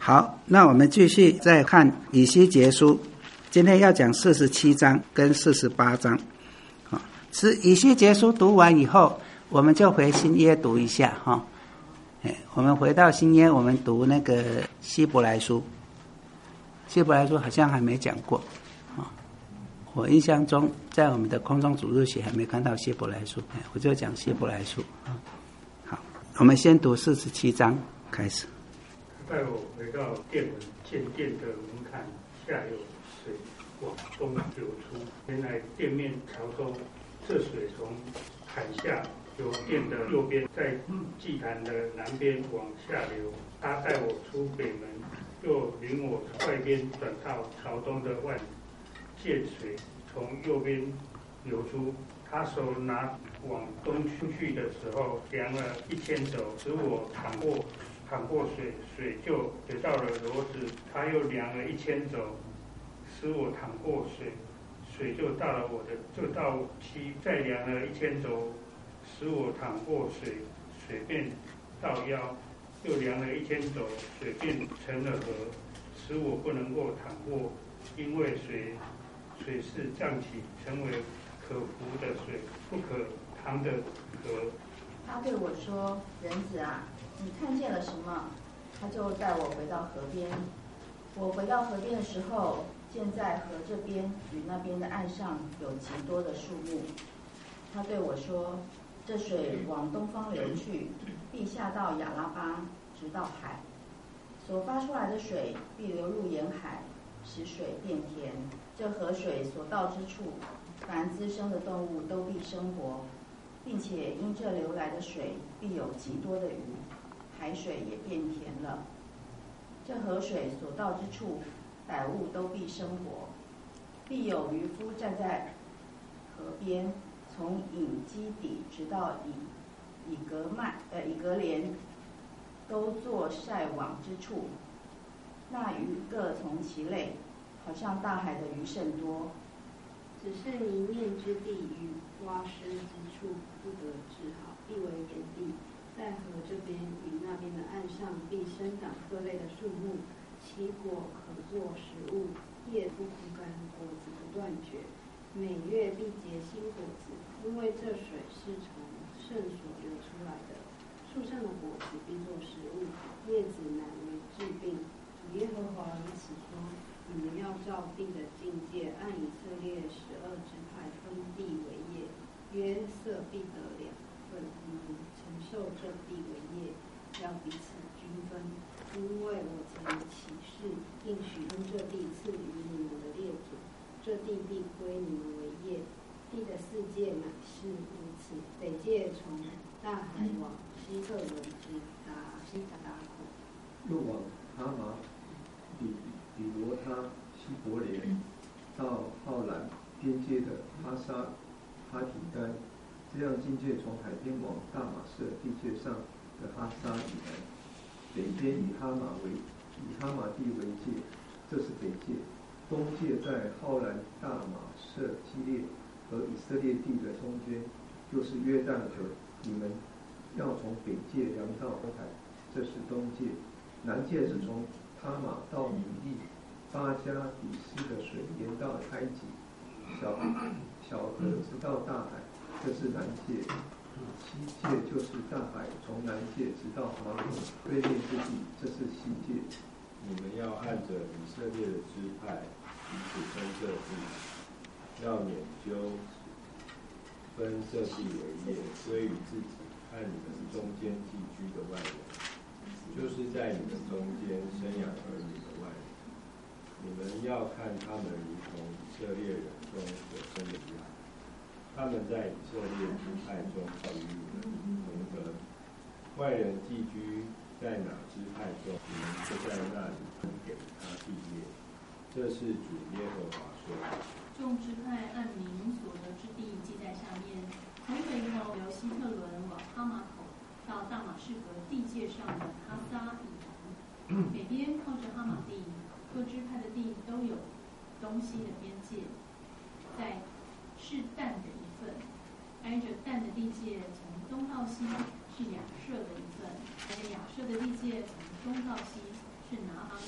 好，那我们继续再看以西结书，今天要讲47章跟48章。是以西结书读完以后，我们就回新约读一下哈。我们回到新约，我们读那个希伯来书。希伯来书好像还没讲过啊，我印象中在我们的空中主日学还没看到希伯来书，我就讲希伯来书啊。好，我们先读47章开始。 带我回到殿门建殿的门槛，下有水往东流出。原来殿面朝东，这水从坎下由殿的右边，在祭坛的南边往下流。他带我出北门，又领我外边转到朝东的外，见水从右边流出。他手拿往东出去的时候，量了1000肘，使我淌过水，水就流到了骡子。他又量了1000肘，使我淌过水，水就到了我的，就到膝。再量了1000肘，使我淌过水，水便到腰。又量了1000肘，水便成了河，使我不能够淌过，因为水是涨起，成为可服的水，不可淌的河。 他对我说：“人子啊，你看见了什么？”他就带我回到河边。我回到河边的时候，见在河这边与那边的岸上有极多的树木。他对我说：“这水往东方流去，必下到亚拉巴，直到海。所发出来的水必流入沿海，使水变甜。这河水所到之处，凡滋生的动物都必生活，并且因这流来的水必有极多的鱼，海水也变甜了。这河水所到之处，百物都必生活，必有渔夫站在河边，从隐基底直到以格莲，都做晒网之处。那鱼各从其类，好像大海的鱼甚多。 只是泥面之地与洼湿之处不得治好，必为田地。在河这边与那边的岸上，必生长各类的树木，其果可作食物，叶不枯干，果子不断绝。每月必结新果子，因为这水是从圣所流出来的。树上的果子必作食物，叶子乃为治病。主耶和华如此说：你们要照地的境界，按以色列12支派分地为业，约瑟必得2份，你们承受这地为业，要彼此均分。因为我曾起誓应许将这地赐予你们的列祖，这地必归你们为业。地的4界乃是如此：北界从大海往希特伦直达西达口， 又往哈马比罗他希伯莲到浩兰边界的哈沙哈提干，这样境界从海边往大马士地界上的哈沙以南，北边以哈马地为界，这是北界。东界在浩兰、大马士基列和以色列地的中间，就是约旦河。你们要从北界量到红海，这是东界。南界是从他玛到米利，巴加底斯的水沿到埃及，小河直到大海，这是南界。西界就是大海从南界直到马可对面之地，这是西界。 你们要按着以色列的支派彼此分这地，要研究分这地为业，归于自己和你们中间寄居的外人，就是在你们中间生养儿女的外人。你们要看他们如同以色列人中所生的婴孩，他们在以色列支派中与你们同得。外人寄居在哪支派中，你们就在那里分给他地业。这是主耶和华说的。 众支派按名所得之地记在下面：从北口由希特伦往哈马口，到大马士革地界上的哈撒以南，北边靠着哈马地，各支派的地都有东西的边界。在是但的一份，挨着但的地界从东到西是亚设的一份，挨着亚设的地界从东到西是拿邦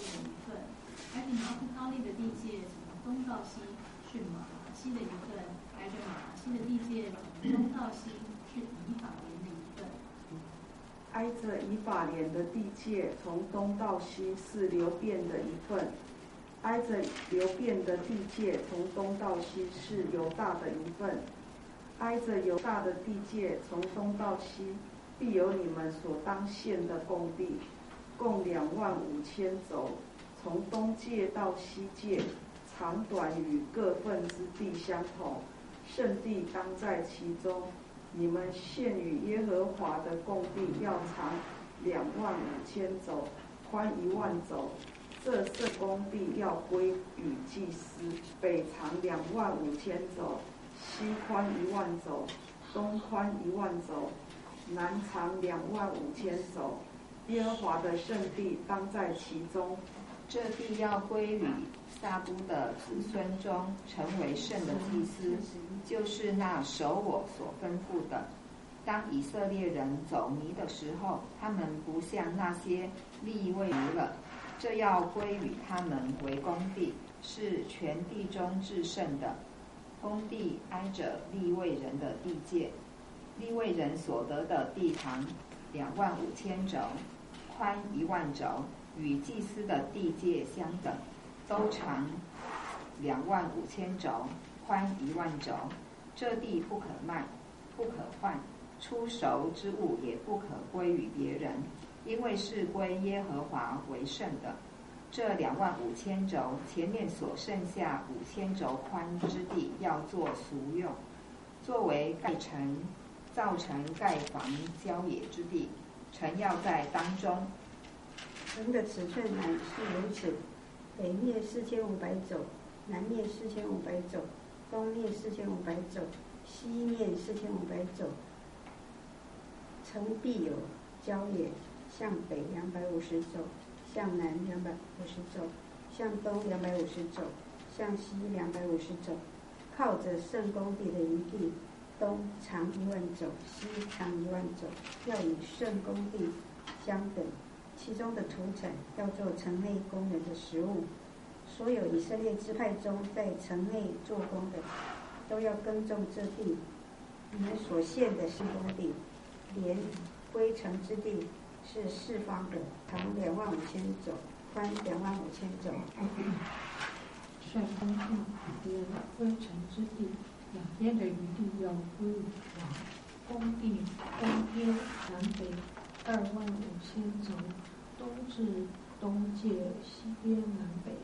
夫他利的地界从东到西是马拿西的一份，挨着马拿西的地界从东到西是以法莲的一份。 挨着以法莲的地界从东到西是流便的一份，挨着流便的地界从东到西是犹大的一份，挨着犹大的地界从东到西必有你们所当献的供地，共25000肘，从东界到西界，长短与各份之地相同，圣地当在其中。你们献与耶和华的供地要长25000肘，宽10000肘。这圣供地要归与祭司，北长25000肘，西宽10000肘，东宽10000肘，南长25000肘。耶和华的圣地当在其中。 这地要归于撒都的子孙中，成为圣的祭司，就是那守我所吩咐的。当以色列人走迷的时候，他们不像那些利未人了，这要归于他们为公地，是全地中至圣的。公地挨着利未人的地界，利未人所得的地长25000肘，宽10000肘，与祭司的地界相等，都长25000肘，宽10000肘。这地不可卖，不可换，出熟之物也不可归于别人，因为是归耶和华为圣的。这25000肘前面所剩下5000肘宽之地，要做俗用，作为盖城、造成盖房、郊野之地。城要在当中。 城的尺寸乃是如此：北面4500肘，南面4500肘，东面4500肘，西面4500肘。城必有郊野，向北250肘，向南250肘，向东250肘，向西250肘。靠着圣公地的一地，东长10000肘，西长10000肘，要与圣公地相等。其中的土产要做城内工人的食物。所有以色列支派中在城内做工的，都要耕种这地。你们所献的是公地，连归城之地是四方的，长25000肘，宽25000肘。 圣公地连归城之地，两边的余地要归于王。公地东边南北25000肘，东至东界，西边南北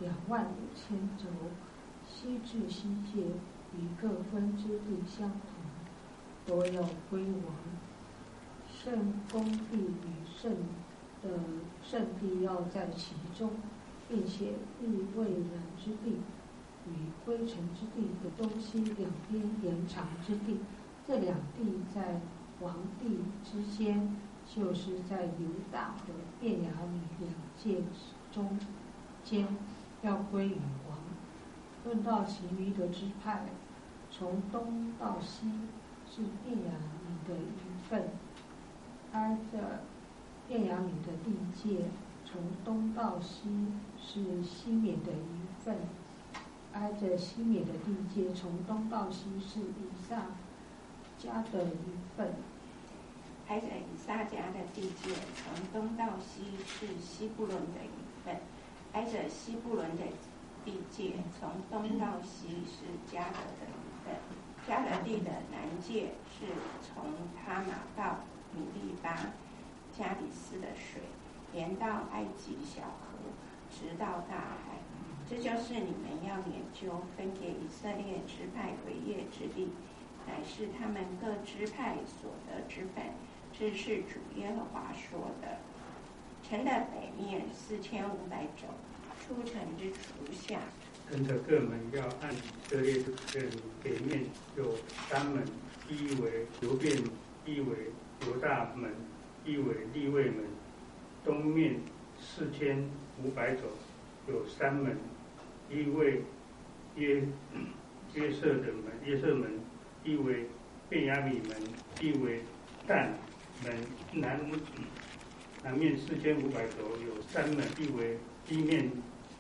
25000肘，西至西界，与各分之地相同，都要归王。圣公地与圣地要在其中，并且利未人之地与归城之地的东西两边延长之地，这两地在王地之间，就是在犹大和便雅悯两界中间，要归于王。论到其余的支派，从东到西是便雅悯的一份，挨着便雅悯的地界，从东到西是西缅的一份，挨着西缅的地界，从东到西是以撒家的一份。 挨着以撒家的地界，从东到西是西布伦的一份，挨着西布伦的地界，从东到西是迦得的一份。迦得地的南界是从他玛到米利巴加里斯的水，连到埃及小河，直到大海。这就是你们要研究分给以色列支派为业之地，乃是他们各支派所得之份。这是主耶和华说的。城的北面4500肘，出城之除下。 城的各门要按以色列人北面有3门，一为流便，一为犹大门，一为利未门。东面4500肘，有3门，一为约瑟门，一为便雅悯门，一为但门。南面4500肘，有3门，一为西面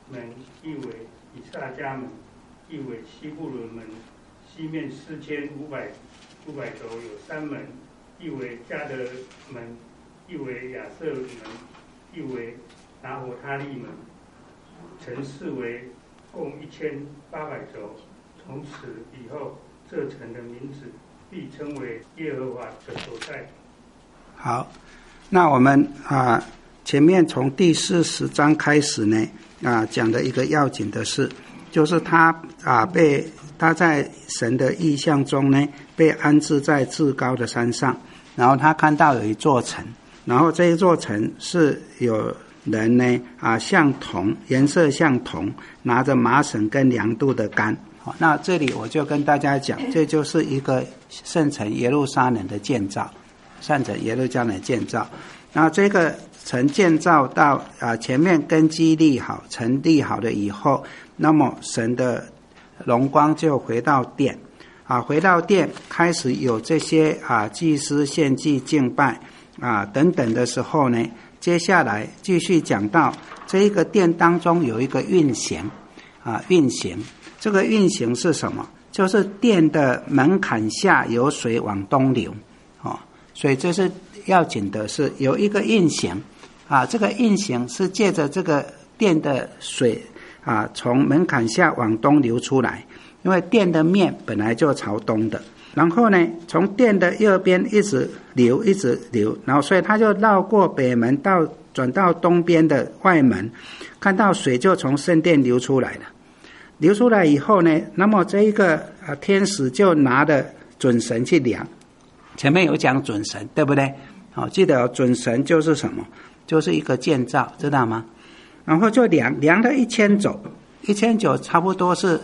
门，亦为以萨迦门，亦为西布伦门。西面4500肘有3门，亦为加德门，亦为亚瑟门，亦为拿伯他利门。城市为共1800肘。从此以后，这城的名字必称为耶和华的所在。 好，那我们前面从第40章开始呢讲的一个要紧的事，就是他在神的意象中呢被安置在至高的山上，然后他看到有一座城，然后这一座城是有人呢像铜，颜色像铜，拿着麻绳跟量度的杆。那这里我就跟大家讲，这就是一个圣城耶路撒冷的建造，圣城耶路撒冷的建造。那这个城建造到前面根基立好，城立好了以后，那么神的荣光就回到殿回到殿开始有这些祭司献祭敬拜等等的时候呢，接下来继续讲到这一个殿当中有一个运行运行。这个运行是什么？就是殿的门槛下有水往东流所以这是要紧的是有一个运行这个运行是借着这个殿的水从门槛下往东流出来，因为殿的面本来就朝东的，然后呢从殿的右边一直流，然后所以他就绕过北门转到东边的外门，看到水就从圣殿流出来了。流出来以后呢，那么这一个天使就拿着准绳去量，前面有讲准绳对不对记得准绳就是什么？就是一个建造，知道吗？然后就量了1000肘，1000肘差不多是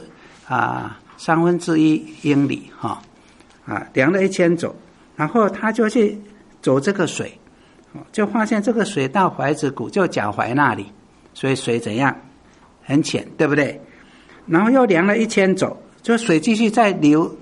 1/3英里量了1000肘，然后他就去走这个水就发现这个水到踝子骨，就脚踝那里，所以水怎样？很浅，对不对？然后又量了1000肘，就水继续再流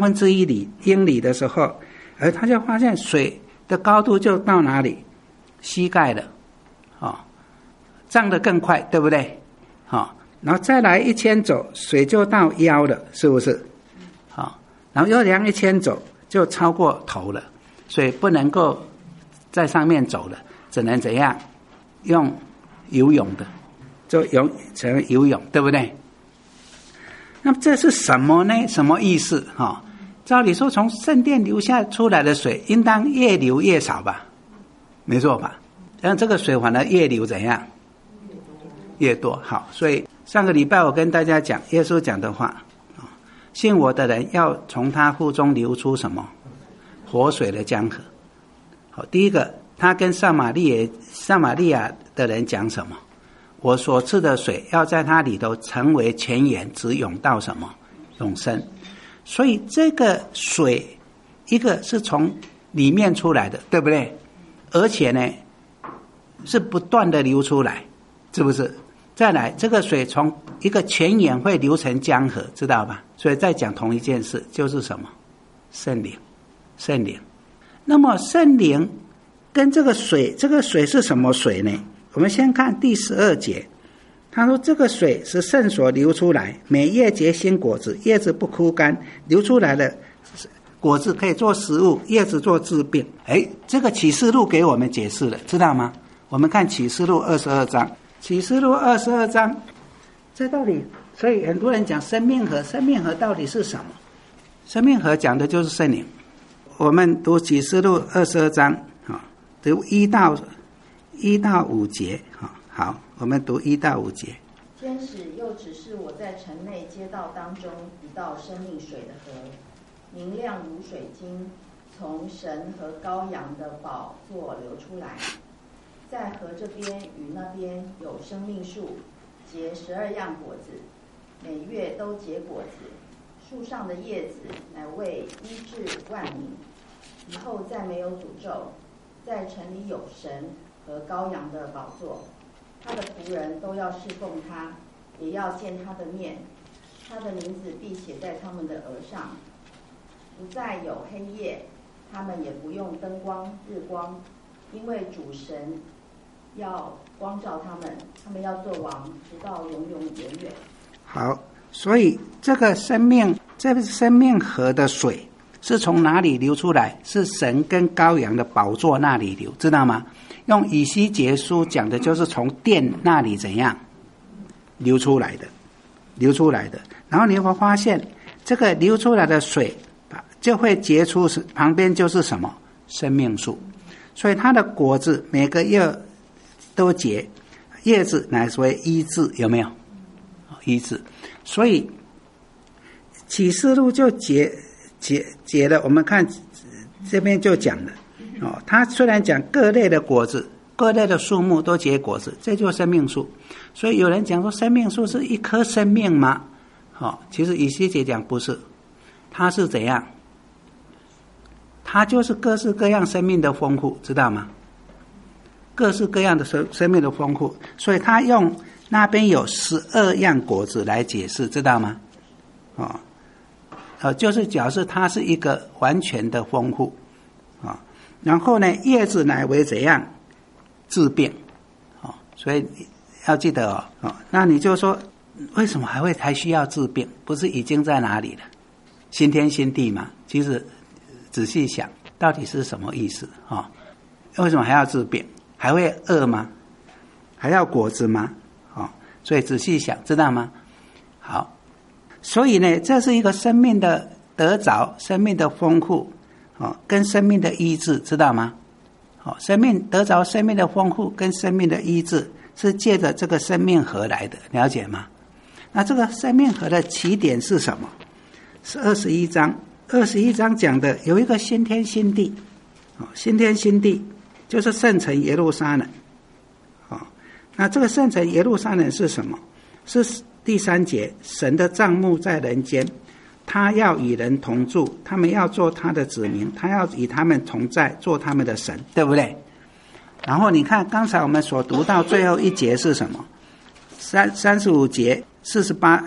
1/3英里的时候，而他就发现水的高度就到哪里？膝盖了涨得更快，对不对然后再来1000肘，水就到腰了，是不是然后又量1000肘，就超过头了，所以不能够在上面走了，只能怎样？用游泳的，就成游泳，对不对？那么这是什么呢？什么意思照理说从圣殿流下出来的水应当越流越少吧，没错吧？然后这个水反而越流怎样？越多。好，所以上个礼拜我跟大家讲耶稣讲的话，信我的人要从他腹中流出什么？活水的江河。好，第一个他跟撒玛利亚的人讲什么？我所赐的水要在它里头成为泉源，直涌到什么？永生。所以这个水一个是从里面出来的，对不对？而且呢是不断的流出来，是不是？再来这个水从一个泉源会流成江河，知道吧？所以再讲同一件事，就是什么？圣灵。那么圣灵跟这个水是什么水呢？我们先看第12节，他说这个水是圣所流出来，每叶结新果子，叶子不枯干，流出来的果子可以做食物，叶子做治病。这个启示录给我们解释了，知道吗？我们看启示录22章，启示录22章，这到底，所以很多人讲生命河到底是什么？生命河讲的就是圣灵。我们读启示录22章读1到5节好，我们读1到5节。 天使又指示我在城内街道当中一道生命水的河，明亮如水晶，从神和羔羊的宝座流出来。在河这边与那边有生命树，结12样果子，每月都结果子。树上的叶子乃为医治万民。以后再没有诅咒。在城里有神和羔羊的宝座，他的仆人都要侍奉他，也要见他的面。他的名字必写在他们的额上。不再有黑夜，他们也不用灯光日光，因为主神要光照他们，他们要做王，直到永永远远。 好，所以这个生命河的水是从哪里流出来？是神跟羔羊的宝座那里流，知道吗？用以西结书讲的就是从殿那里怎样流出来的。然后你会发现这个流出来的水就会结出，旁边就是什么？生命树。所以它的果子每个月都结，叶子乃为医治，有没有？医治。所以启示录就结了，我们看这边就讲了它虽然讲各类的果子，各类的树木都结果子，这就是生命树。所以有人讲说生命树是一棵生命吗？其实以西结讲不是，它是怎样？它就是各式各样生命的丰富，知道吗？各式各样的生命的丰富，所以他用那边有12样果子来解释，知道吗？就是表示它是一个完全的丰富然后呢，叶子乃为怎样治病所以要记得那你就说为什么还需要治病？不是已经在哪里了？新天新地嘛。其实仔细想，到底是什么意思为什么还要治病？还会饿吗？还要果子吗？所以仔细想，知道吗？好，所以呢，这是一个生命的得着，生命的丰富跟生命的医治，知道吗？生命得着生命的丰富跟生命的医治是借着这个生命河来的，了解吗？那这个生命河的起点是什么？是21章。21章讲的有一个新天新地新天新地就是圣城耶路撒冷那这个圣城耶路撒冷是什么？是第3节，神的帐幕在人间，他要与人同住，他们要做他的子民，他要与他们同在，做他们的神，对不对？然后你看刚才我们所读到最后一节是什么？35节48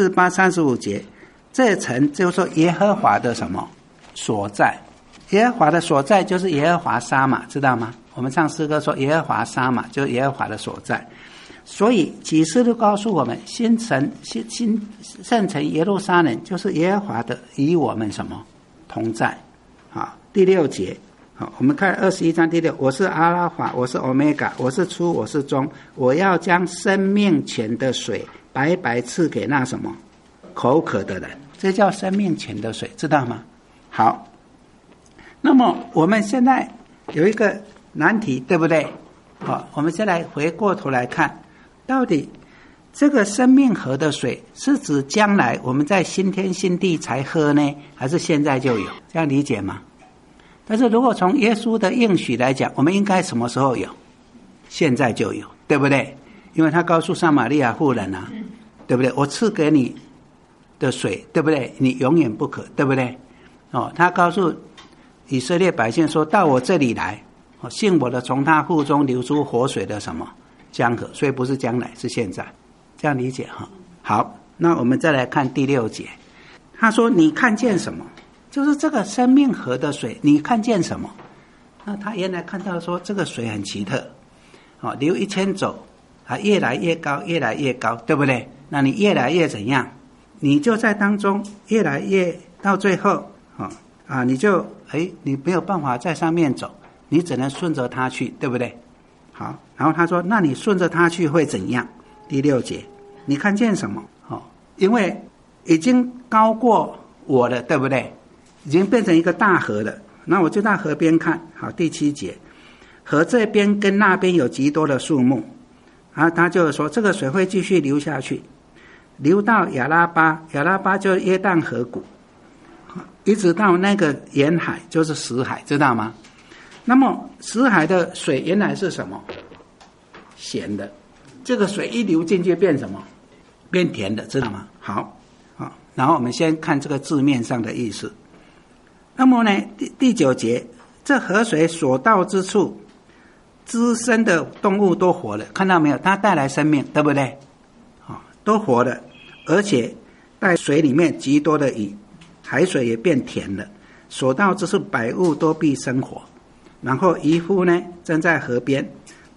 35节，这城就是说耶和华的什么所在？耶和华的所在就是耶和华沙玛，知道吗？我们唱诗歌说耶和华沙玛就是耶和华的所在。所以启示录告诉我们，新圣城耶路撒冷就是耶和华的与我们什么同在。第6节我们看21章第6，我是阿拉法，我是欧米伽，我是初，我是终，我要将生命泉的水白白赐给那什么口渴的人，这叫生命泉的水，知道吗？好，那么我们现在有一个难题，对不对？我们先来回过头来看，到底这个生命河的水是指将来我们在新天新地才喝呢，还是现在就有？这样理解吗？但是如果从耶稣的应许来讲，我们应该什么时候有？现在就有，对不对？因为他告诉撒玛利亚妇人对不对？我赐给你的水，对不对？你永远不渴，对不对？他告诉以色列百姓说，到我这里来信我的，从他腹中流出活水的什么江河，所以不是将来，是现在，这样理解好，那我们再来看第6节，他说你看见什么？就是这个生命河的水，你看见什么？那他原来看到说这个水很奇特流1000走越来越高，越来越高，对不对？那你越来越怎样？你就在当中越来越到最后你就你没有办法在上面走，你只能顺着它去，对不对？好，然后他说那你顺着它去会怎样？第6节，你看见什么？因为已经高过我了，对不对？已经变成一个大河了。那我就到河边看。好，第7节，河这边跟那边有极多的树木他就说这个水会继续流下去，流到亚拉巴，亚拉巴就是约旦河谷，一直到那个沿海，就是死海，知道吗？那么死海的水原来是什么？咸的，这个水一流进去变什么？变甜的，知道吗？好，然后我们先看这个字面上的意思。那么呢，第9节，这河水所到之处，滋生的动物都活了，看到没有？它带来生命，对不对？都活了，而且在水里面极多的鱼，海水也变甜了。所到之处，百物都必生活。然后渔夫呢，正在河边，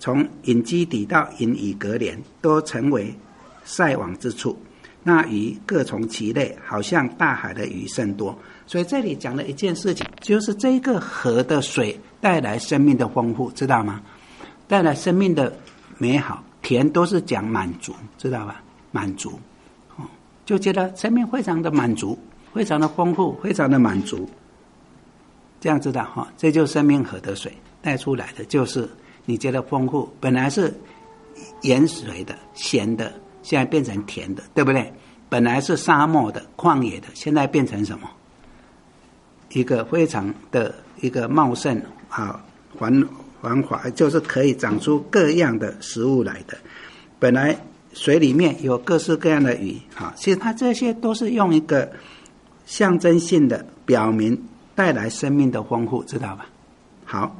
从隐基底到隐以隔帘，都成为塞网之处。那鱼各从其类，好像大海的鱼甚多。所以这里讲了一件事情，就是这个河的水带来生命的丰富，知道吗？带来生命的美好。田都是讲满足，知道吧？满足，就觉得生命非常的满足，非常的丰富，非常的满足。这样知道哈？这就是生命河的水带出来的，就是你觉得丰富，本来是盐水的、咸的，现在变成甜的，对不对？本来是沙漠的、旷野的，现在变成什么？一个非常的一个茂盛啊，繁华，就是可以长出各样的食物来的。本来水里面有各式各样的鱼，其实它这些都是用一个象征性的表明带来生命的丰富，知道吧？好，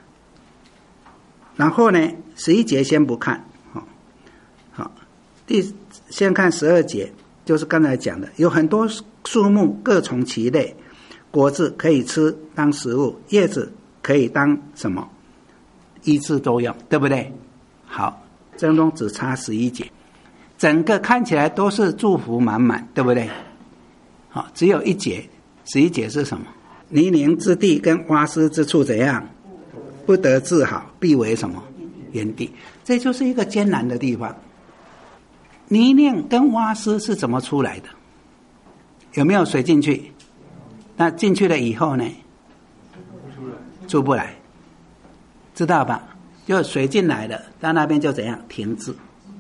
然后呢，11节先不看，好，先看12节，就是刚才讲的，有很多树木各从其类，果子可以吃当食物，叶子可以当什么？医治都用，对不对？好，正中只差11节，整个看起来都是祝福满满，对不对？好，只有一节，11节是什么？泥泞之地跟洼湿之处怎样？不得治好，必为什么？原地。这就是一个艰难的地方。泥泞跟洼湿是怎么出来的？有没有水进去？那进去了以后呢？出不来。知道吧？就水进来了，到那边就怎样？停滞。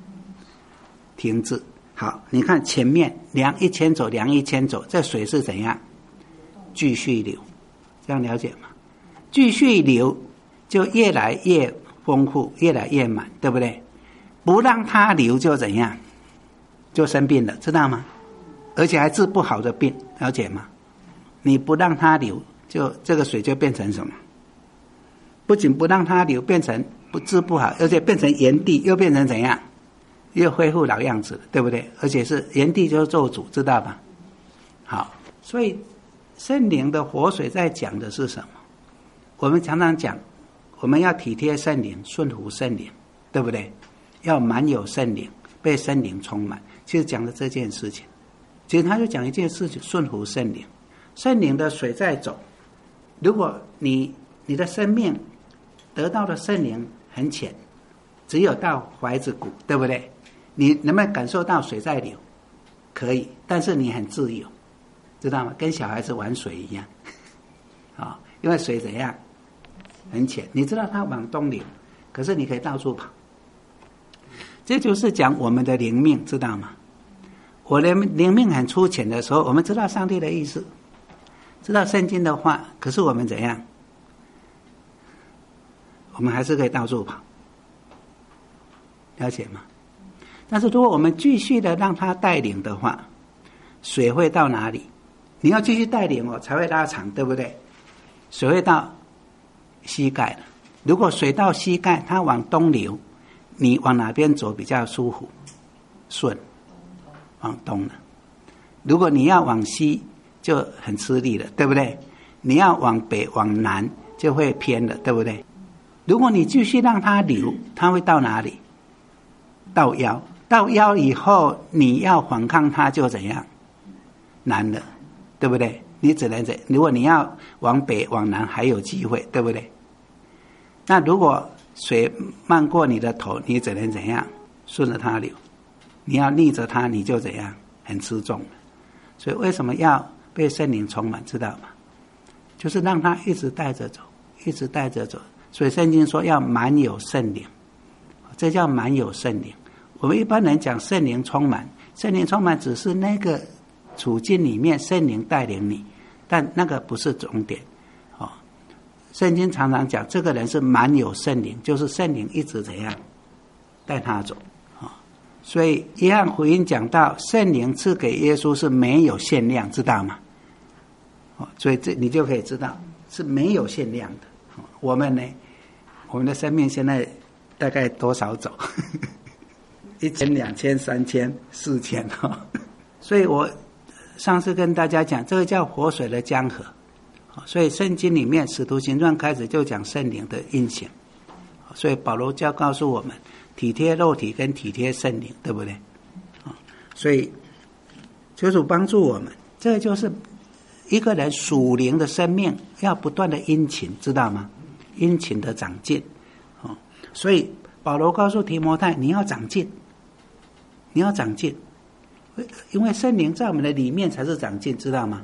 好，你看前面量1000走，量1000走，这水是怎样？继续流，这样了解吗？继续流就越来越丰富，越来越满，对不对？不让它流就怎样？就生病了，知道吗？而且还治不好的病，了解吗？你不让它流，就这个水就变成什么？不仅不让它流，变成治不好，而且变成炎地，又变成怎样？又恢复老样子了，对不对？而且是炎地就是咒诅，知道吧？好，所以圣灵的活水在讲的是什么？我们常常讲，我们要体贴圣灵，顺服圣灵，对不对？要满有圣灵，被圣灵充满。其实讲的这件事情，其实他就讲一件事情，顺服圣灵。圣灵的水在走，如果你的生命得到的圣灵很浅，只有到怀子骨，对不对？你能不能感受到水在流？可以，但是你很自由，知道吗？跟小孩子玩水一样因为水怎样？很浅，你知道它往东流，可是你可以到处跑。这就是讲我们的灵命，知道吗？我的灵命很粗浅的时候，我们知道上帝的意思，知道圣经的话，可是我们怎样？我们还是可以到处跑，了解吗？但是如果我们继续的让他带领的话，水会到哪里？你要继续带领才会拉长，对不对？水会到膝盖了。如果水到膝盖，它往东流，你往哪边走比较舒服？顺，往东了。如果你要往西，就很吃力了，对不对？你要往北、往南，就会偏了，对不对？如果你继续让它流，它会到哪里？到腰。到腰以后，你要反抗它就怎样？难了，对不对？你只能如果你要往北往南还有机会，对不对？那如果水漫过你的头，你只能怎样？顺着它流。你要逆着它，你就怎样？很吃重了。所以为什么要被圣灵充满，知道吗？就是让它一直带着走，一直带着走。所以圣经说要满有圣灵，这叫满有圣灵。我们一般人讲圣灵充满，圣灵充满只是那个处境里面圣灵带领你，但那个不是重点。圣经常常讲这个人是满有圣灵，就是圣灵一直怎样带他走。所以约翰福音讲到圣灵赐给耶稣是没有限量，知道吗？所以这你就可以知道是没有限量的。我们呢，我们的生命现在大概多少走？1000、2000、3000、4000所以我上次跟大家讲，这个叫活水的江河。所以圣经里面使徒行传开始就讲圣灵的运行， 所以保罗就要告诉我们，体贴肉体跟体贴圣灵，对不对？所以求主帮助我们，这就是一个人属灵的生命要不断的殷勤，知道吗？殷勤的长进。所以保罗告诉提摩太，你要长进，你要长进，因为圣灵在我们的里面才是长进，知道吗？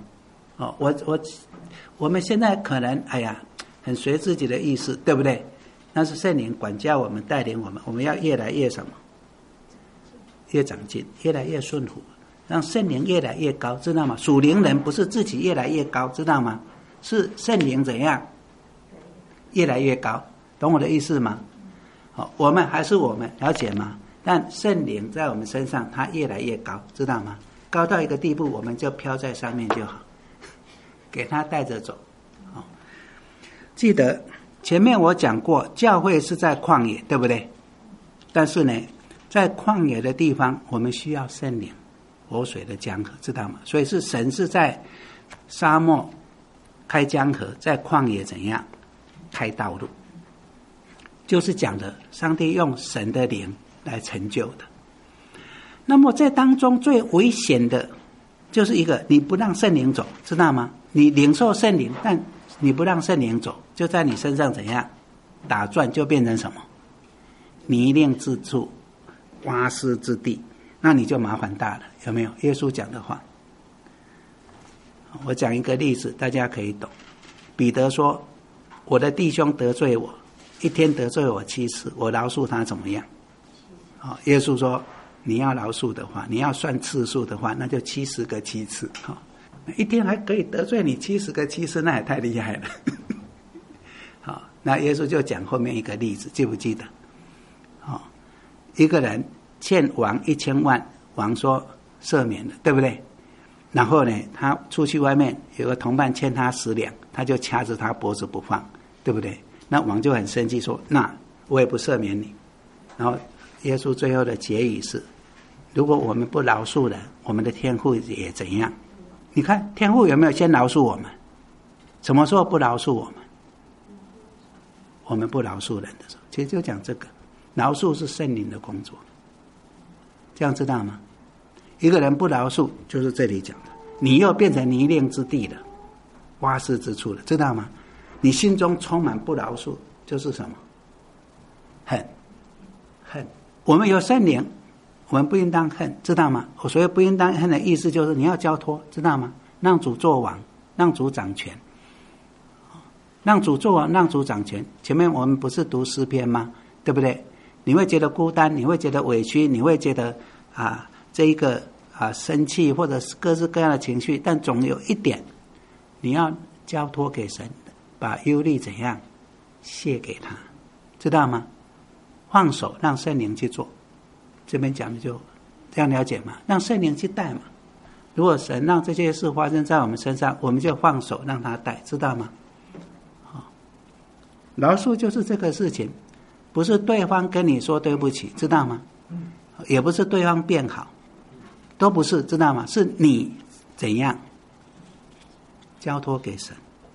我们现在可能很随自己的意思，对不对？但是圣灵管教我们，带领我们，我们要越来越什么？越长进，越来越顺服，让圣灵越来越高，知道吗？属灵人不是自己越来越高，知道吗？是圣灵怎样越来越高，懂我的意思吗？我们还是我们，了解吗？但圣灵在我们身上，它越来越高，知道吗？高到一个地步，我们就飘在上面就好，给它带着走。记得前面我讲过，教会是在旷野，对不对？但是呢，在旷野的地方，我们需要圣灵，活水的江河，知道吗？所以是神是在沙漠开江河，在旷野怎样开道路，就是讲的上帝用神的灵来成就的。那么在当中最危险的就是一个，你不让圣灵走，知道吗？你领受圣灵，但你不让圣灵走，就在你身上怎样打转，就变成什么泥泞之处，蛙尸之地，那你就麻烦大了，有没有？耶稣讲的话，我讲一个例子，大家可以懂。彼得说，我的弟兄得罪我，一天得罪我7次，我饶恕他怎么样？耶稣说，你要饶恕的话，你要算次数的话，那就70个7次。一天还可以得罪你70个7次，那也太厉害了。好，那耶稣就讲后面一个例子，记不记得？一个人欠王1000万，王说赦免了，对不对？然后呢，他出去外面有个同伴欠他10两，他就掐着他脖子不放，对不对？那王就很生气说，那我也不赦免你。然后耶稣最后的结语是，如果我们不饶恕人，我们的天父也怎样？你看天父有没有先饶恕我们？什么时候不饶恕我们？我们不饶恕人的时候，其实就讲这个，饶恕是圣灵的工作，这样知道吗？一个人不饶恕，就是这里讲的，你又变成泥泞之地了，蛙尸之处了，知道吗？你心中充满不饶恕，就是什么？恨。我们有圣灵，我们不应当恨，知道吗？我所谓不应当恨的意思就是你要交托，知道吗？让主做王，让主掌权，让主做王，让主掌权。前面我们不是读诗篇吗？对不对？你会觉得孤单，你会觉得委屈，你会觉得这一个生气或者是各式各样的情绪，但总有一点你要交托给神，把忧虑怎样卸给他，知道吗？放手让圣灵去做，这边讲的就这样了解吗？让圣灵去带嘛。如果神让这些事发生在我们身上，我们就放手让他带，知道吗？饶恕就是这个事情，不是对方跟你说对不起，知道吗？也不是对方变好，都不是，知道吗？是你怎样交托给神，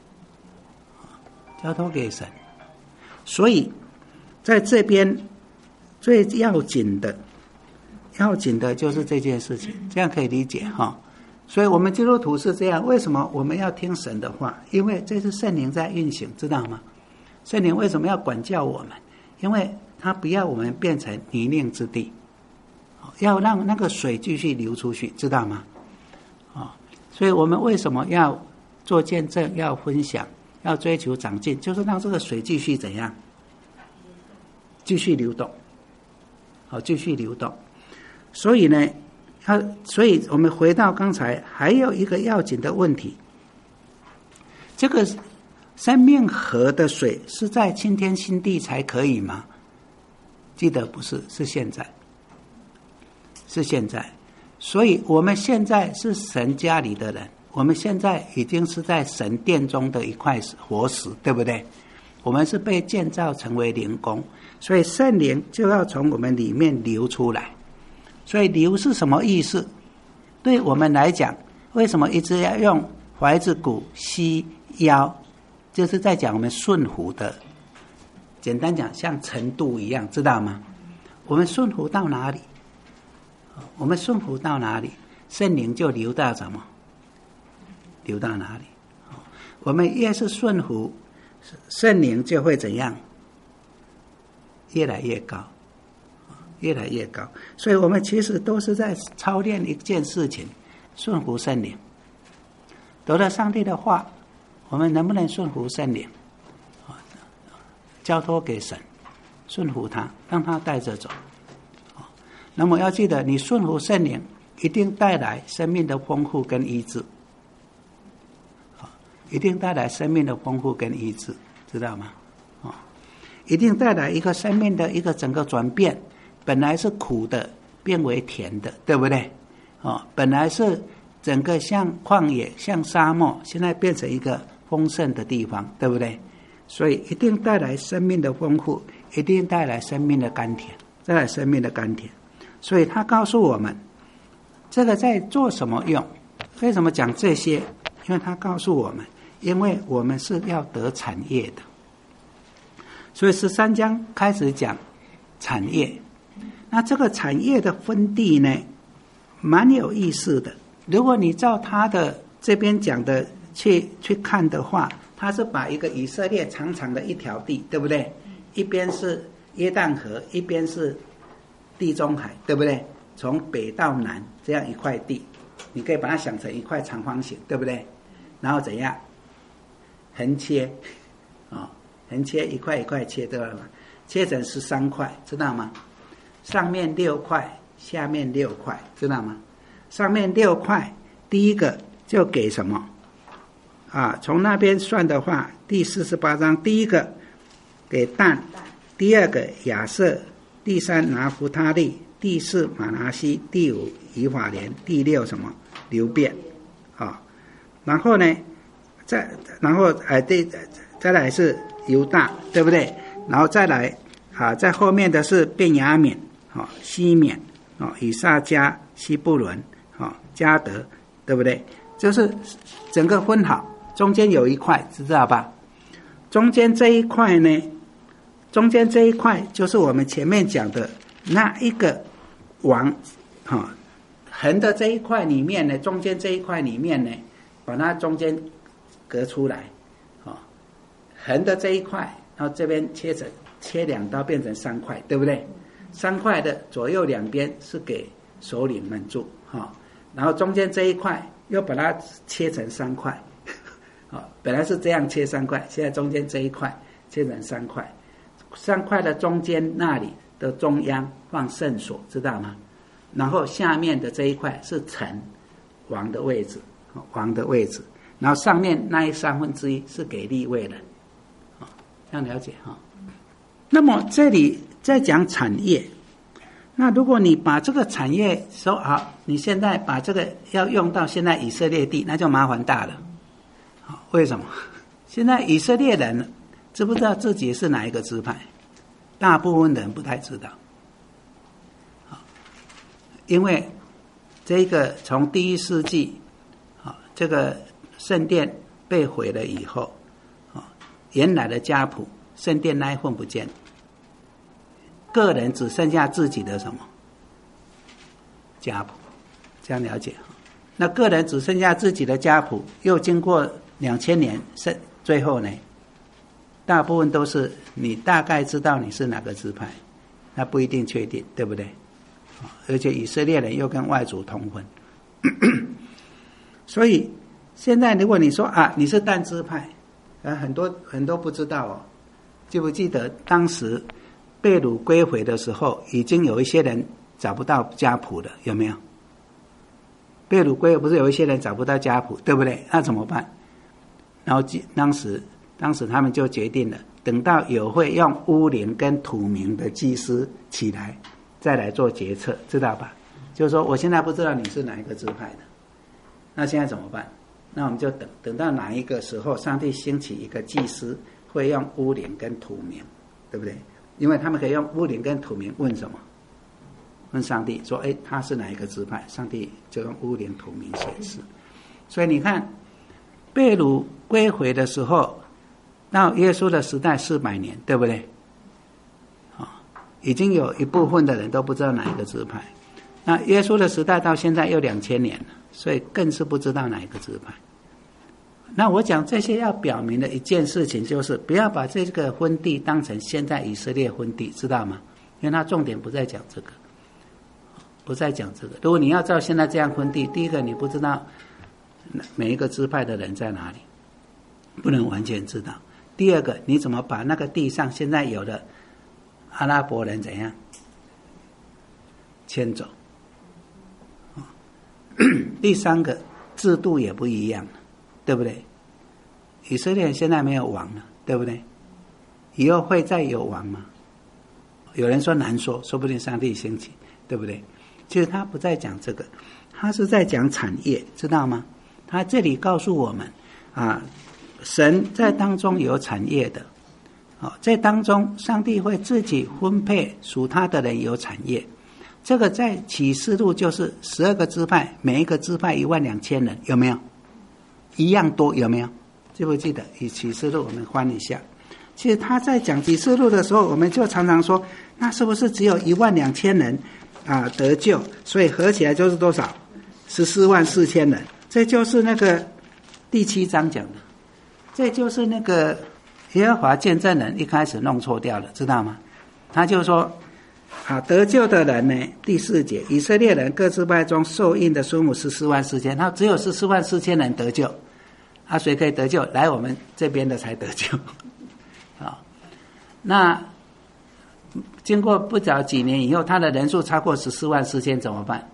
交托给神。所以在这边最要紧的就是这件事情，这样可以理解哈。所以我们基督徒是这样，为什么我们要听神的话？因为这是圣灵在运行，知道吗？圣灵为什么要管教我们？因为他不要我们变成泥泞之地，要让那个水继续流出去，知道吗？所以我们为什么要做见证，要分享，要追求长进，就是让这个水继续怎样？继续流动，继续流动。所以呢，所以我们回到刚才，还有一个要紧的问题，这个生命河的水是在新天新地才可以吗？记得不是，是现在，是现在。所以我们现在是神家里的人，我们现在已经是在神殿中的一块活石，对不对？我们是被建造成为灵宫，所以圣灵就要从我们里面流出来。所以流是什么意思？对我们来讲，为什么一直要用踝子骨、膝、腰？就是在讲我们顺服的简单讲像程度一样，知道吗？我们顺服到哪里，我们顺服到哪里，圣灵就流到什么？流到哪里？我们越是顺服，圣灵就会怎样？越来越高，越来越高。所以我们其实都是在操练一件事情，顺服圣灵。得了上帝的话，我们能不能顺服圣灵？交托给神，顺服他，让他带着走。那么要记得，你顺服圣灵，一定带来生命的丰富跟医治，一定带来生命的丰富跟医治，知道吗？一定带来一个生命的一个整个转变，本来是苦的变为甜的，对不对？本来是整个像旷野像沙漠，现在变成一个丰盛的地方，对不对？所以一定带来生命的丰富，一定带来生命的甘甜，带来生命的甘甜。所以他告诉我们这个在做什么用，为什么讲这些？因为他告诉我们，因为我们是要得产业的。所以13章开始讲产业，那这个产业的分地呢，蛮有意思的。如果你照他的这边讲的去看的话，他是把一个以色列长长的一条地，对不对？一边是约旦河，一边是地中海，对不对？从北到南这样一块地，你可以把它想成一块长方形，对不对？然后怎样？横切，横切一块一块切，对吧？切成13块，知道吗？上面6块，下面6块，知道吗？上面6块，第一个就给什么？从那边算的话，第48章，第一个给但，第二个亚瑟，第三拿弗他利，第四马拿西，第五以法莲，第六什么？流便，然后呢，再来是犹大，对不对？然后再来在后面的是便雅悯，西缅，以萨迦、西布伦，迦得，对不对？就是整个分好，中间有一块，知道吧？中间这一块呢，中间这一块就是我们前面讲的那一个王，横的这一块里面呢，中间这一块里面呢，把它中间隔出来，横的这一块，然后这边切2刀变成3块，对不对？3块的左右两边是给首领们住，然后中间这一块又把它切成3块，本来是这样切3块，现在中间这一块切成3块，3块的中间那里的中央放圣所，知道吗？然后下面的这一块是城王的位置，然后上面那1/3是给利未人，这样了解哈。那么这里在讲产业，那如果你把这个产业收好，你现在把这个要用到现在以色列地，那就麻烦大了。为什么？现在以色列人知不知道自己是哪一个支派？大部分人不太知道，因为这个从第1世纪，这个圣殿被毁了以后，原来的家谱圣殿那一份不见，个人只剩下自己的什么家谱，这样了解。那个人只剩下自己的家谱，又经过2000年，最后呢，大部分都是你大概知道你是哪个支派，那不一定确定，对不对？而且以色列人又跟外族通婚，所以现在如果你说你是但支派，很多不知道哦。记不记得当时被掳归回的时候，已经有一些人找不到家谱了，有没有？被掳归回不是有一些人找不到家谱，对不对？那怎么办？然后当时他们就决定了，等到有会用乌灵跟土名的祭司起来，再来做决策，知道吧？就是说我现在不知道你是哪一个支派的，那现在怎么办？那我们就等到哪一个时候，上帝兴起一个祭司，会用乌灵跟土名，对不对？因为他们可以用乌灵跟土名问什么？问上帝说：“他是哪一个支派？”上帝就用乌灵土名显示。所以你看，被掳归回的时候，到耶稣的时代400年，对不对？ 已经有一部分的人都不知道哪一个支派。那耶稣的时代到现在又2000年了，所以更是不知道哪一个支派。那我讲这些要表明的一件事情，就是不要把这个分地当成现在以色列分地，知道吗？因为他重点不在讲这个，不在讲这个。如果你要照现在这样分地，第一个你不知道每一个支派的人在哪里，不能完全知道。第二个，你怎么把那个地上现在有的阿拉伯人怎样迁走？第三个，制度也不一样，对不对？以色列现在没有王了，对不对？以后会再有王吗？有人说难说，说不定上帝兴起，对不对？其实他不在讲这个，他是在讲产业，知道吗？他这里告诉我们啊，神在当中有产业的，在当中上帝会自己分配属他的人有产业。这个在启示录就是12个支派，每一个支派12000人，有没有？一样多，有没有？记不记得？以启示录我们翻一下。其实他在讲启示录的时候，我们就常常说，那是不是只有12000人得救？所以合起来就是多少？144000人。这就是那个第7章讲的，这就是那个耶和华见证人一开始弄错掉了，知道吗？他就说得救的人呢，第4节，以色列人各支派中受印的数目144000，他只有144000人得救，谁可以得救？来我们这边的才得救。那经过不早几年以后，他的人数超过144000怎么办？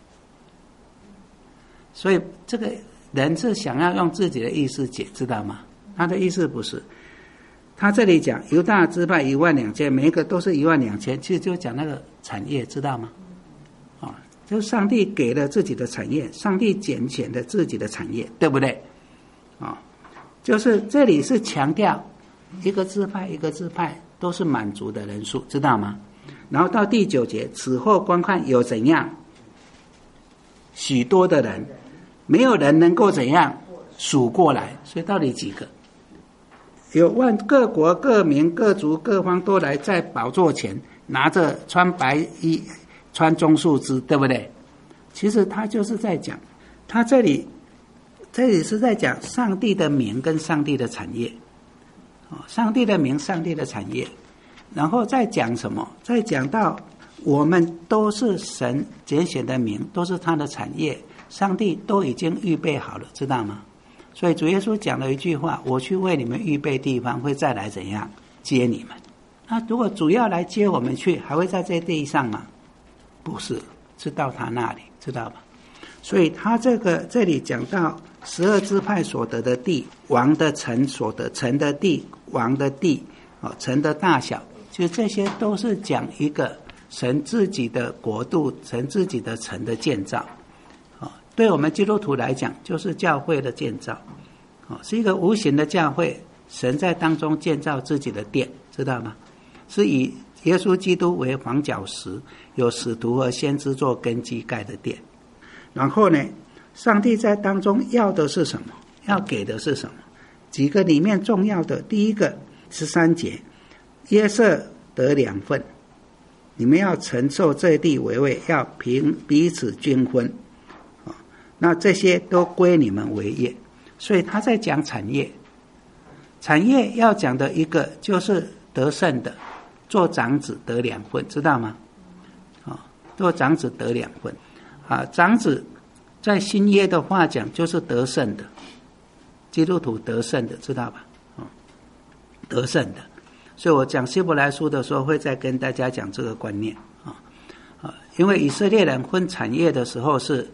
所以这个人是想要用自己的意思解，知道吗？他的意思不是。他这里讲犹大支派12000，每一个都是12000，其实就讲那个产业，知道吗？就是上帝给了自己的产业，上帝拣选的自己的产业，对不对？就是这里是强调一个支派一个支派都是满足的人数，知道吗？然后到第9节，此后观看有怎样许多的人，没有人能够怎样数过来，所以到底几个？有各国各民各族各方都来在宝座前，拿着穿白衣穿棕树枝，对不对？其实他就是在讲，他这里是在讲上帝的名跟上帝的产业，上帝的名上帝的产业，然后再讲什么？再讲到我们都是神拣选的名，都是他的产业，上帝都已经预备好了，知道吗？所以主耶稣讲了一句话，我去为你们预备地方，会再来怎样接你们。那如果主要来接我们去，还会在这地上吗？不是，是到他那里，知道吧？所以他这里讲到12支派所得的地，王的城所得，城的地，王的地，城的大小，其实这些都是讲一个神自己的国度，神自己的城的建造。对我们基督徒来讲，就是教会的建造，是一个无形的教会，神在当中建造自己的殿，知道吗？是以耶稣基督为房角石，有使徒和先知做根基盖的殿。然后呢，上帝在当中要的是什么？要给的是什么？几个里面重要的，第一个13节，约瑟得2份，你们要承受这地为业，要彼此均分。那这些都归你们为业。所以他在讲产业，产业要讲的一个就是得胜的，做长子得2份，知道吗？做长子得2份长子在新约的话讲就是得胜的，基督徒得胜的，知道吧？得胜的。所以我讲希伯来书的时候会再跟大家讲这个观念因为以色列人分产业的时候是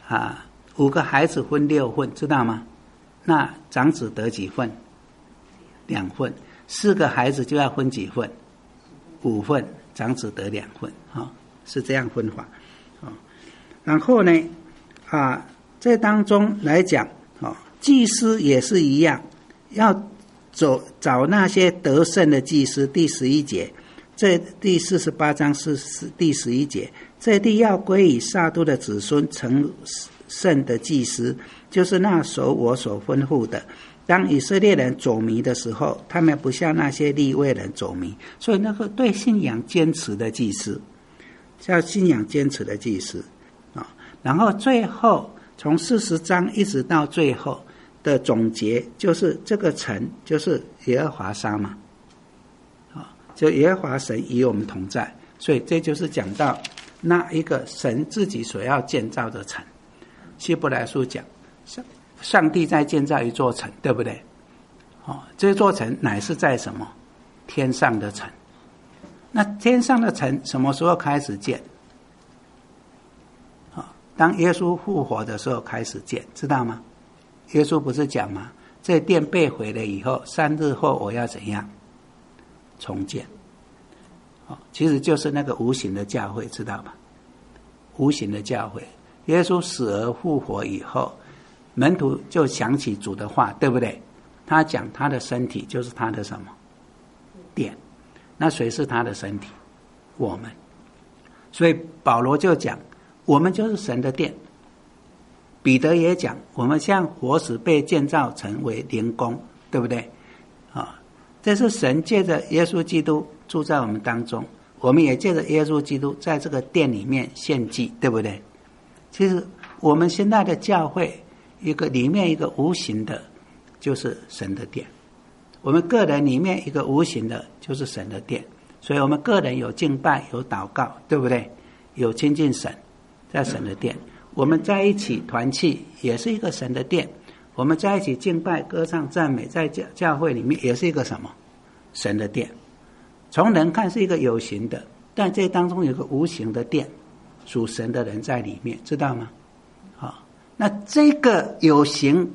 5个孩子分6份，知道吗？那长子得几份？2份。4个孩子就要分几份？5份，长子得2份是这样分法然后呢在当中来讲祭司也是一样，要找那些得胜的祭司，第11节，这第48章是第11节，这地要归以撒督的子孙成圣的祭司，就是那守我所吩咐的， 当以色列人走迷的时候，他们不像那些利未人走迷，所以那个对信仰坚持的祭司，叫信仰坚持的祭司啊。然后最后从40章一直到最后的总结，就是这个城就是耶和华沙嘛，啊，就耶和华神与我们同在，所以这就是讲到那一个神自己所要建造的城。希伯来书讲，上帝在建造一座城，对不对？哦，这座城乃是在什么？天上的城。那天上的城什么时候开始建？当耶稣复活的时候开始建，知道吗？耶稣不是讲吗？这殿被毁了以后，3日后我要怎样重建？其实就是那个无形的教会，知道吧？无形的教会，耶稣死而复活以后，门徒就想起主的话，对不对？他讲他的身体就是他的什么殿？那谁是他的身体？我们。所以保罗就讲，我们就是神的殿。彼得也讲，我们像活石被建造成为灵宫，对不对？这是神借着耶稣基督住在我们当中，我们也借着耶稣基督在这个殿里面献祭，对不对？其实我们现在的教会里面一个无形的就是神的殿，我们个人里面一个无形的就是神的殿，所以我们个人有敬拜有祷告，对不对？有亲近神，在神的殿，我们在一起团契也是一个神的殿，我们在一起敬拜歌唱赞美，在教会里面也是一个什么神的殿。从人看是一个有形的，但这当中有个无形的殿，属神的人在里面，知道吗？那这个有形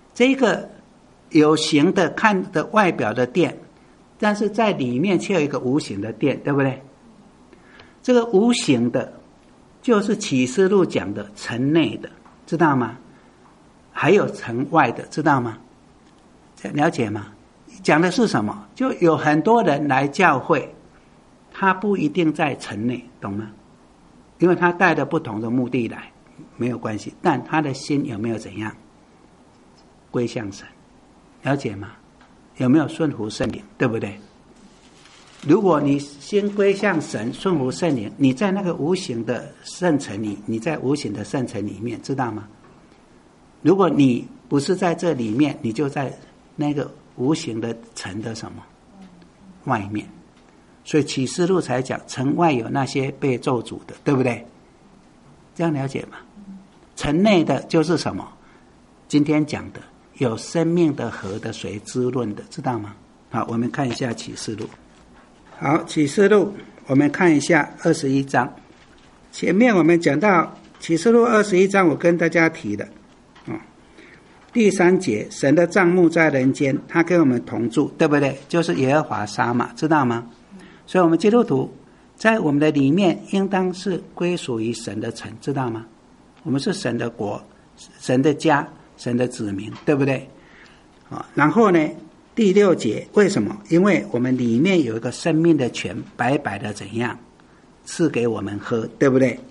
的看的外表的殿，但是在里面却有一个无形的殿，对不对？这个无形的就是启示录讲的城内的，知道吗？还有城外的，知道吗？了解吗？讲的是什么？就有很多人来教会，他不一定在城内，懂吗？因为他带着不同的目的来，没有关系，但他的心有没有怎样归向神？了解吗？有没有顺服圣灵？对不对？如果你心归向神，顺服圣灵，你在那个无形的圣城里，你在无形的圣城里面，知道吗？如果你不是在这里面，你就在那个无形的城的什么外面。所以启示录才讲城外有那些被咒诅的，对不对？这样了解吗？城内的就是什么？今天讲的有生命的河的水滋润的，知道吗？好，我们看一下启示录。好，启示录我们看一下21章。前面我们讲到启示录21章，我跟大家提的第3节，神的帐幕在人间，他跟我们同住，对不对？就是耶和华沙嘛，知道吗？所以我们基督徒在我们的里面应当是归属于神的城，知道吗？我们是神的国，神的家，神的子民，对不对？然后呢，第6节，为什么？因为我们里面有一个生命的泉，白白的怎样赐给我们喝，对不对？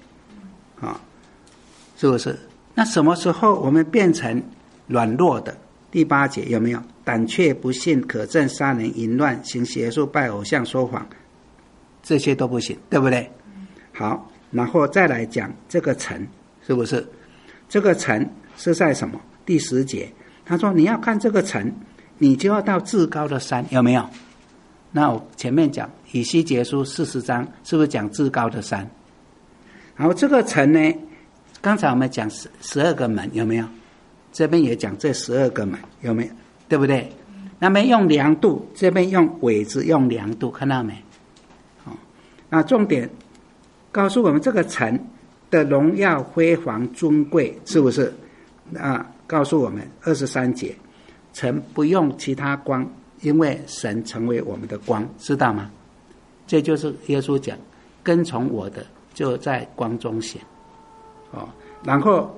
是不是？那什么时候我们变成软弱的？第8节有没有？胆怯不信可憎杀人淫乱行邪术拜偶像说谎，这些都不行，对不对？好，然后再来讲这个城，是不是？这个城是在什么？第10节他说你要看这个城，你就要到至高的山，有没有？那我前面讲以西结书40章是不是讲至高的山？然后这个城呢，刚才我们讲12个门，有没有？这边也讲这12个门，有没有？对不对？那边用量度，这边用苇子用量度，看到没？那重点告诉我们这个城的荣耀辉煌尊贵，是不是？告诉我们23节，城不用其他光，因为神成为我们的光，知道吗？这就是耶稣讲，跟从我的就在光中显。然后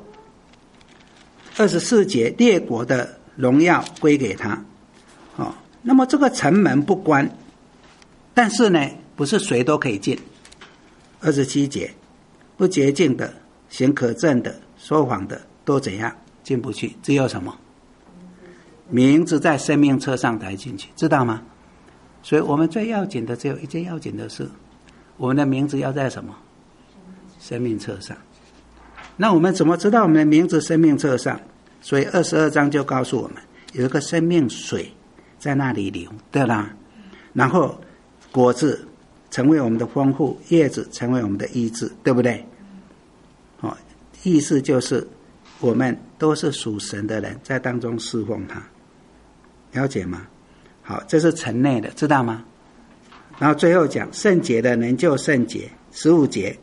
24节，列国的荣耀归给他。那么这个城门不关，但是呢，不是谁都可以进。27节，不洁净的、行可憎的、说谎的，都怎样进不去？只有什么？ 名字在生命册上抬进去，知道吗？所以我们最要紧的只有一件要紧的事，我们的名字要在什么？生命册上。那我们怎么知道我们的名字生命册上？所以22章就告诉我们，有一个生命水在那里流，对啦。然后果子成为我们的丰富，叶子成为我们的医治，对不对？意思就是我们都是属神的人，在当中侍奉他，了解吗？好，这是城内的，知道吗？然后最后讲圣洁的人就圣洁，15节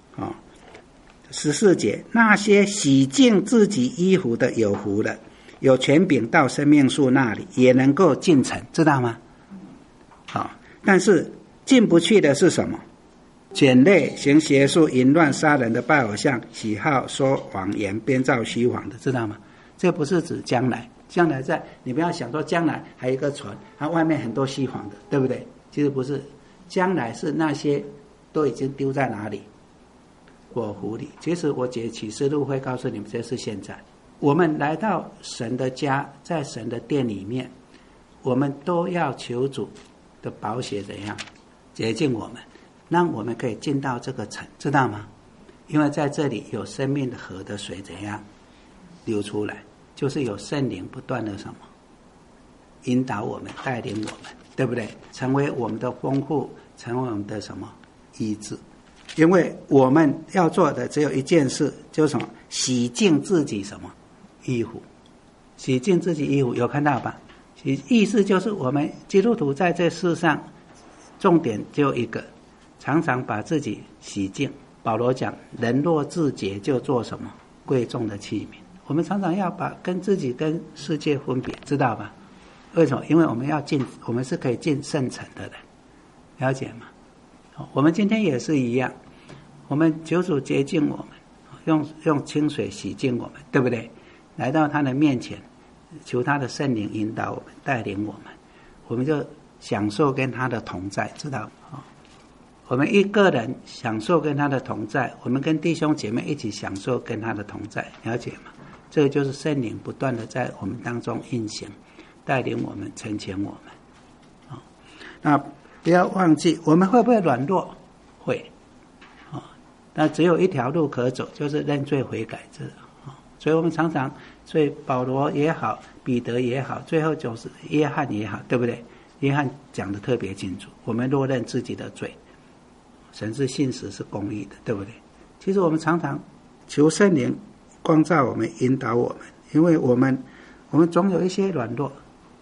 14节，那些洗净自己衣服的有福了，有权柄到生命树那里，也能够进城，知道吗？好，但是进不去的是什么？犬类、行邪术、淫乱、杀人的、拜偶像、喜好说谎言、编造虚谎的，知道吗？这不是指将来，将来在你不要想说将来还有一个船，它外面很多虚谎的，对不对？其实不是，将来是那些都已经丢在哪里？火湖里。其实我解启示录会告诉你们，这是现在我们来到神的家，在神的殿里面，我们都要求主的宝血怎样洁净我们，让我们可以进到这个城，知道吗？因为在这里有生命的河的水怎样流出来，就是有圣灵不断的什么引导我们，带领我们，对不对？成为我们的丰富，成为我们的什么医治。因为我们要做的只有一件事，就是什么？洗净自己什么衣服，洗净自己衣服，有看到吧？意思就是我们基督徒在这世上重点就一个，常常把自己洗净。保罗讲，人若自洁，就做什么？贵重的器皿。我们常常要把跟自己跟世界分别，知道吧？为什么？因为我们要进，我们是可以进圣城的人，了解吗？我们今天也是一样，我们求主洁净我们，用清水洗净我们，对不对？来到他的面前，求他的圣灵引导我们，带领我们，我们就享受跟他的同在，知道吗？我们一个人享受跟他的同在，我们跟弟兄姐妹一起享受跟他的同在，了解吗？这个就是圣灵不断的在我们当中运行，带领我们，成全我们。那不要忘记，我们会不会软弱？会。那只有一条路可走，就是认罪悔改。所以我们常常，所以保罗也好，彼得也好，最后就是约翰也好，对不对？约翰讲得特别清楚，我们若认自己的罪，神是信实是公义的，对不对？其实我们常常求圣灵光照我们，引导我们，因为我们总有一些软弱，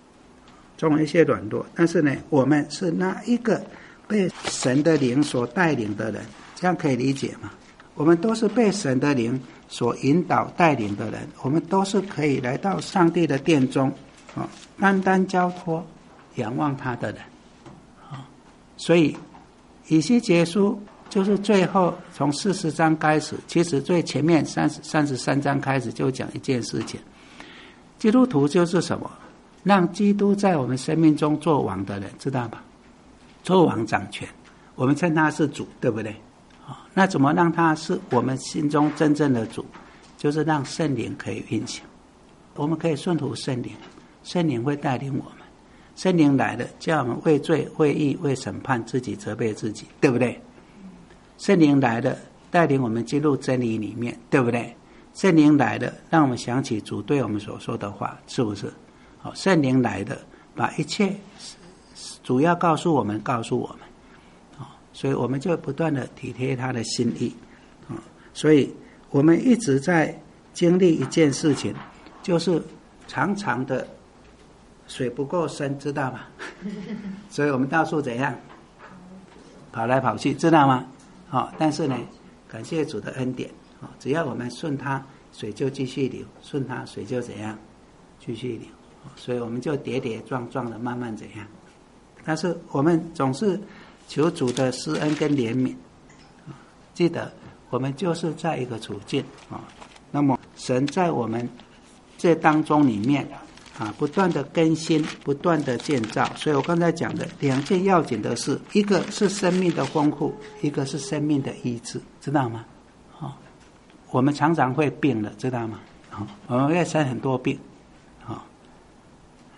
但是呢，我们是那一个被神的灵所带领的人，这样可以理解吗？我们都是被神的灵所引导带领的人，我们都是可以来到上帝的殿中，单单交托仰望他的人。所以以西结书就是最后从40章开始，其实最前面33章开始就讲一件事情，基督徒就是什么？让基督在我们生命中做王的人，知道吧？做王掌权，我们称他是主，对不对？那怎么让他是我们心中真正的主？就是让圣灵可以运行，我们可以顺服圣灵，圣灵会带领我们，圣灵来了叫我们为罪为义为审判自己，责备自己，对不对？圣灵来了带领我们进入真理里面，对不对？圣灵来了让我们想起主对我们所说的话，是不是？圣灵来的把一切主要告诉我们，所以我们就不断的体贴他的心意。所以我们一直在经历一件事情，就是常常的水不够深，知道吗？所以我们到处怎样跑来跑去，知道吗？但是呢，感谢主的恩典，只要我们顺他，水就继续流，顺他，水就怎样继续流。所以我们就跌跌撞撞的慢慢怎样，但是我们总是求主的施恩跟怜悯。记得我们就是在一个处境，那么神在我们这当中里面不断的更新，不断的建造。所以我刚才讲的两件要紧的事，一个是生命的丰富，一个是生命的医治，知道吗？我们常常会病了，知道吗？我们会生很多病，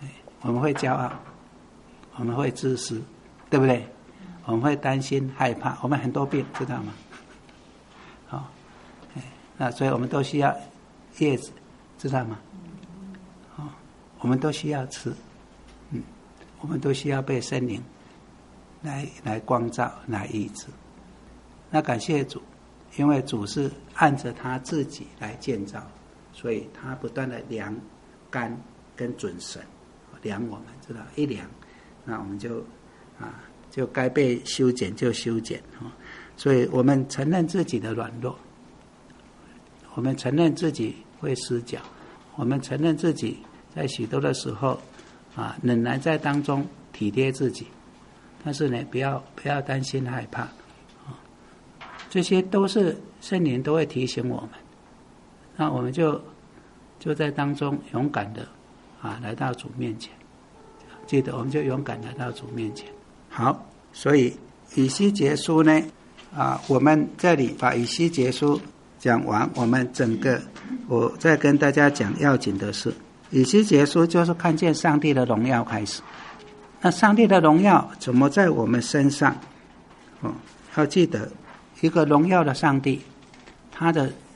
我们会骄傲，我们会自私，对不对？我们会担心害怕，我们很多病，知道吗？好，那所以我们都需要叶子，知道吗？好，我们都需要吃，我们都需要被圣灵来光照，来医治。那感谢主，因为主是按着他自己来建造，所以他不断的量干跟准绳，量我们，知道一量，那我们就该被修剪就修剪，所以我们承认自己的软弱，我们承认自己会失脚，我们承认自己在许多的时候仍然在当中体贴自己，但是呢，不要担心害怕，这些都是圣灵都会提醒我们，那我们就在当中勇敢的来到主面前，记得我们就勇敢来到主面前。好，所以以西结书呢，我们这里把以西结书讲完，我们整个我再跟大家讲要紧的是，以西结书就是看见上帝的荣耀开始。那上帝的荣耀怎么在我们身上？要记得一个荣耀的上帝，他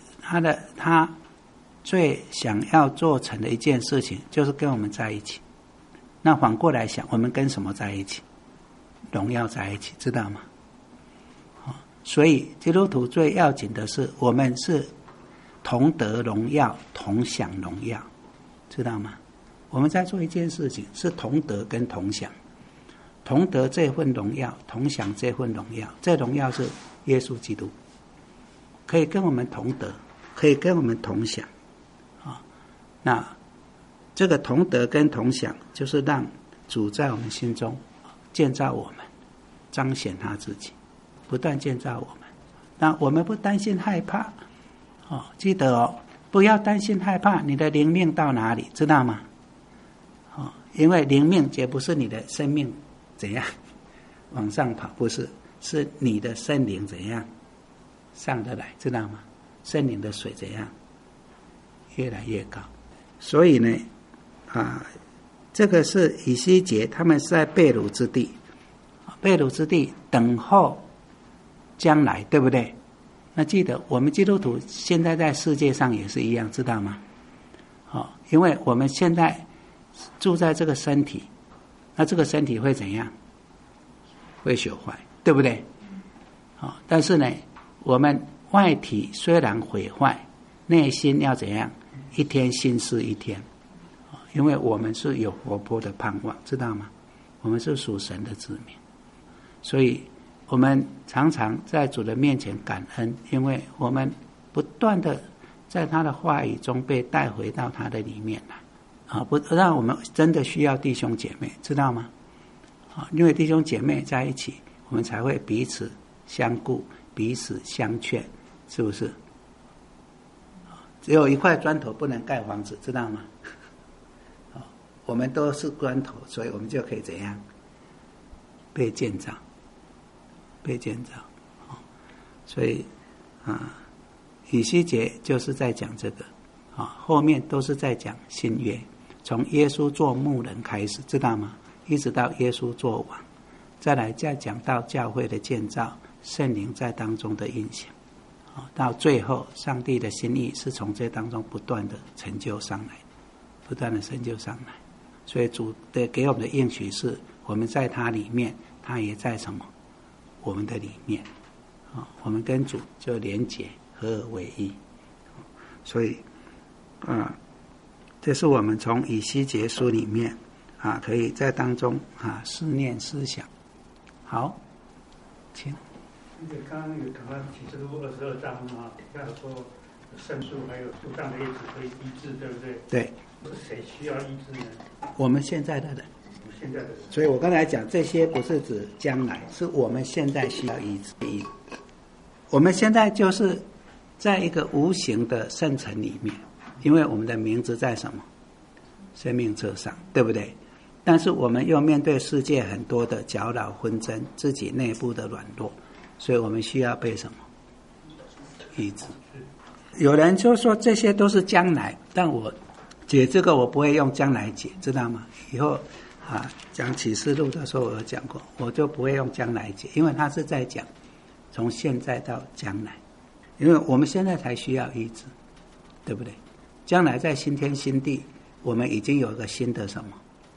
最想要做成的一件事情就是跟我们在一起。那反过来想，我们跟什么在一起？荣耀在一起，知道吗？所以基督徒最要紧的是，我们是同得荣耀，同享荣耀，知道吗？我们在做一件事情，是同得跟同享，同得这份荣耀，同享这份荣耀。这荣耀是耶稣基督，可以跟我们同得，可以跟我们同享。那这个同得跟同享，就是让主在我们心中建造我们，彰显他自己，不断建造我们。那我们不担心害怕，记得不要担心害怕，你的灵命到哪里，知道吗？因为灵命也不是你的生命怎样往上跑，不是，是你的圣灵怎样上得来，知道吗？圣灵的水怎样越来越高。所以呢，这个是以西结，他们是在被掳之地，被掳之地等候将来，对不对？那记得我们基督徒现在在世界上也是一样，知道吗？因为我们现在住在这个身体，那这个身体会怎样？会朽坏，对不对？但是呢，我们外体虽然毁坏，内心要怎样？一天新似一天，因为我们是有活泼的盼望，知道吗？我们是属神的子民，所以我们常常在主的面前感恩，因为我们不断的在他的话语中被带回到他的里面来，不让我们真的需要弟兄姐妹，知道吗？因为弟兄姐妹在一起，我们才会彼此相顾，彼此相劝，是不是？只有一块砖头不能盖房子，知道吗？我们都是砖头，所以我们就可以怎样被建造，被建造。所以以西结就是在讲这个，后面都是在讲新约，从耶稣做牧人开始，知道吗？一直到耶稣做王，再来再讲到教会的建造，圣灵在当中的运行，到最后上帝的心意是从这当中不断的成就上来，不断的成就上来。所以主的给我们的应许是，我们在他里面，他也在什么？我们的里面，我们跟主就连结合而为一。所以这是我们从以西结书里面可以在当中思念思想。好，请。 刚刚有谈到启示录22章提到说圣树还有树上的叶子可以医治，对不对？ 对。 是谁需要医治呢？ 我们现在的人。 现在的人。 所以我刚才讲这些不是指将来，是我们现在需要医治。我们现在就是在一个无形的圣城里面，因为我们的名字在什么？生命册上，对不对？但是我们又面对世界很多的搅扰纷争，自己内部的软弱，所以我们需要被什么医治？有人就说这些都是将来，但我解这个我不会用将来解，知道吗？以后讲启示录的时候我有讲过，我就不会用将来解，因为他是在讲从现在到将来，因为我们现在才需要医治，对不对？将来在新天新地，我们已经有一个新的什么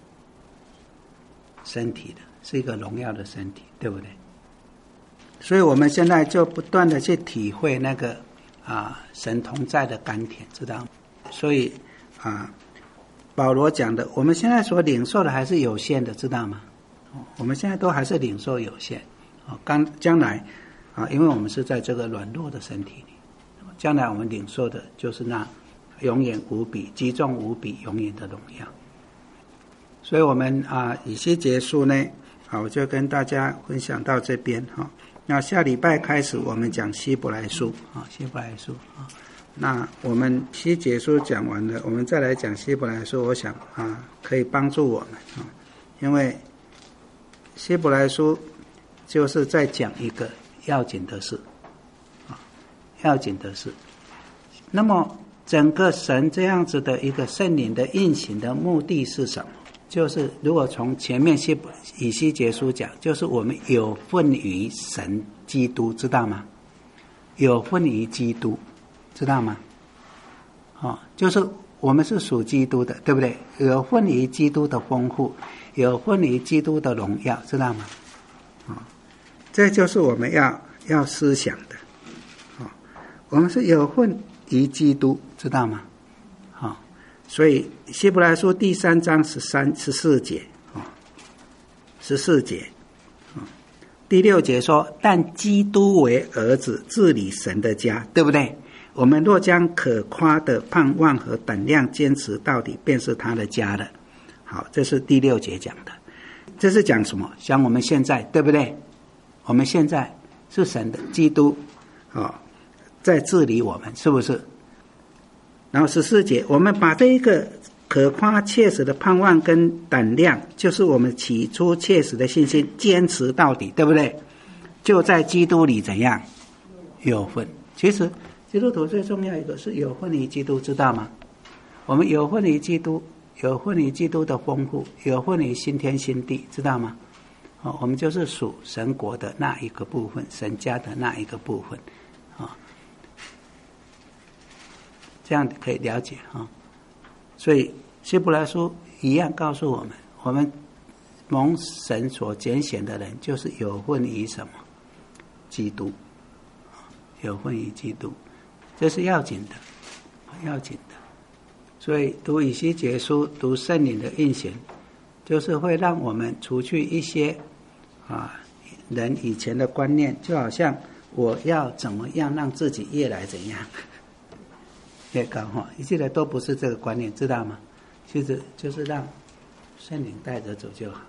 身体的，是一个荣耀的身体，对不对？所以我们现在就不断的去体会那个神同在的甘甜，知道吗？所以保罗讲的，我们现在所领受的还是有限的，知道吗？我们现在都还是领受有限。将来因为我们是在这个软弱的身体里，将来我们领受的就是那永远无比、极重无比、永远的荣耀。所以我们以西结书呢，我就跟大家分享到这边哈。那下礼拜开始我们讲希伯来书希伯来书那我们希结书讲完了，我们再来讲希伯来书，我想可以帮助我们因为希伯来书就是在讲一个要紧的事要紧的事。那么整个神这样子的一个圣灵的运行的目的是什么？就是如果从前面以西结书讲，就是我们有份于神基督，知道吗？有份于基督，知道吗？就是我们是属基督的，对不对？有份于基督的丰富，有份于基督的荣耀，知道吗？这就是我们要思想的我们是有份于基督，知道吗？所以希伯来书第3章14节14节第6节说，但基督为儿子治理神的家，对不对？我们若将可夸的盼望和胆量坚持到底，便是他的家了。好，这是第6节讲的。这是讲什么？讲我们现在，对不对？我们现在是神的基督在治理我们，是不是？然后14节，我们把这一个可夸切实的盼望跟胆量，就是我们起初切实的信心，坚持到底，对不对？就在基督里怎样有份。其实基督徒最重要一个是有份于基督，知道吗？我们有份于基督，有份于基督的丰富，有份于新天新地，知道吗？我们就是属神国的那一个部分，神家的那一个部分这样可以了解所以希伯来书一样告诉我们，我们蒙神所拣选的人就是有份于什么？基督，有份于基督，这是要紧的，要紧的。所以读以西结书，读圣灵的运行，就是会让我们除去一些人以前的观念，就好像我要怎么样让自己越来怎样越高一切的都不是这个观念，知道吗？其实就是让圣灵带着走就好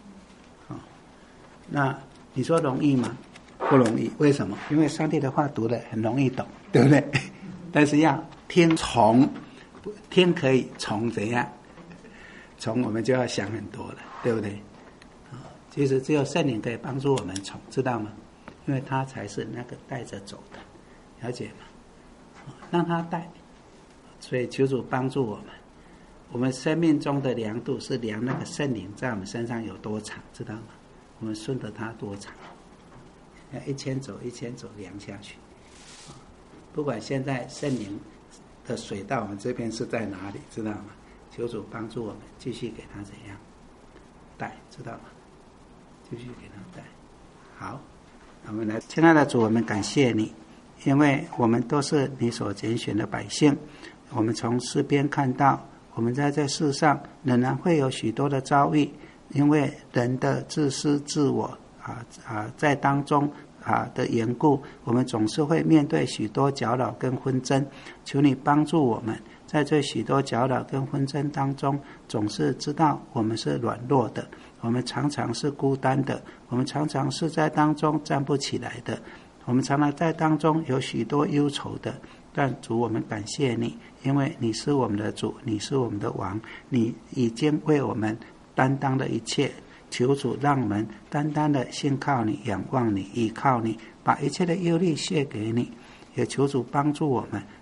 那你说容易吗？不容易。为什么？因为上帝的话读得很容易懂，对不对？但是要听从，听可以，从怎样？从我们就要想很多了，对不对？其实只有圣灵可以帮助我们从，知道吗？因为他才是那个带着走的，了解吗？让他带。所以求主帮助我们，我们生命中的量度是量那个圣灵在我们身上有多长，知道吗？我们顺着它多长，1000走1000走量下去。不管现在圣灵的水到我们这边是在哪里，知道吗？求主帮助我们继续给他怎样带，知道吗？继续给他带。好，我们来，亲爱的主，我们感谢你，因为我们都是你所拣选的百姓。我们从诗篇看到，我们在这世上仍然会有许多的遭遇，因为人的自私自我在当中的缘故，我们总是会面对许多搅扰跟纷争。求你帮助我们，在这许多搅扰跟纷争当中，总是知道我们是软弱的，我们常常是孤单的，我们常常是在当中站不起来的，我们常常在当中有许多忧愁的。但主，我们感谢你，因为你是我们的主，你是我们的王，你已经为我们担当了一切。求主让我们单单的信靠你，仰望你，依靠你，把一切的忧虑卸给你。也求主帮助我们，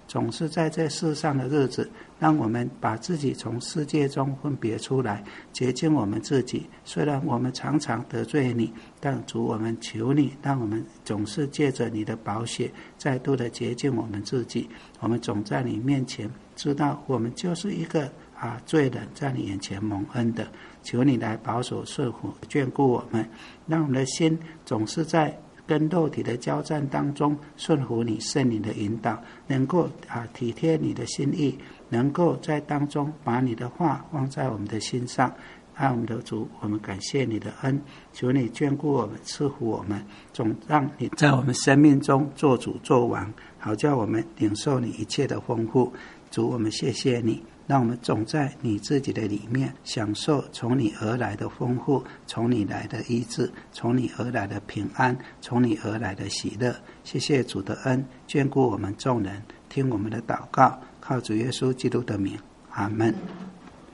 总是在这世上的日子，让我们把自己从世界中分别出来，洁净我们自己。虽然我们常常得罪你，但主，我们求你，让我们总是借着你的宝血再度的洁净我们自己。我们总在你面前知道我们就是一个罪人，在你眼前蒙恩的。求你来保守顺服眷顾我们，让我们的心总是在跟肉体的交战当中顺服你圣灵的引导，能够体贴你的心意，能够在当中把你的话放在我们的心上。爱我们的主，我们感谢你的恩，求你眷顾我们，赐福我们，总让你在我们生命中做主做王，好叫我们领受你一切的丰富。主，我们谢谢你，让我们总在你自己的里面享受从你而来的丰富，从你来的医治，从你而来的平安，从你而来的喜乐。谢谢主的恩，眷顾我们众人，听我们的祷告，靠主耶稣基督的名，阿们。